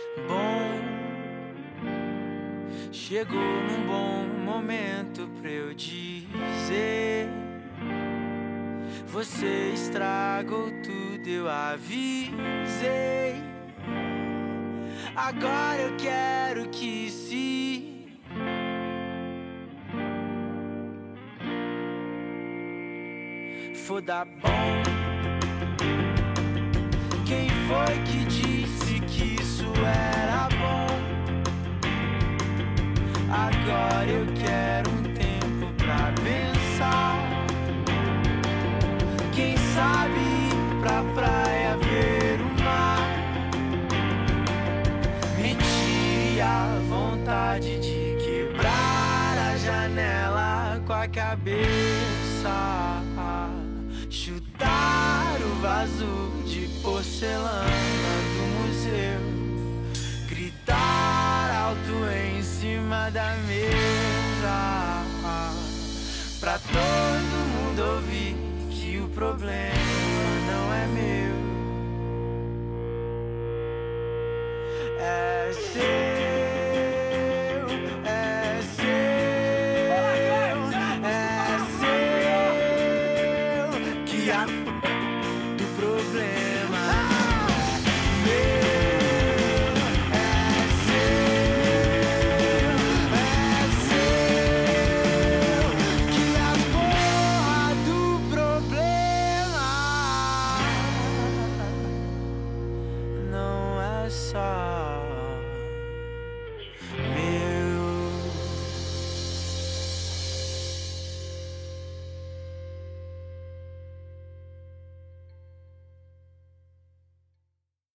Bom, chegou num bom momento pra eu dizer: você estragou tudo, eu avisei. Agora eu quero que se foda. Bom, quem foi que disse que isso era bom? Agora eu quero um tempo pra pensar. Quem sabe ir pra praia ver o mar. Me tire a vontade de quebrar a janela com a cabeça. Chutar o vaso de porcelana do museu. Gritar alto em cima da mesa, pra todo mundo ouvir que o problema não é meu, é seu.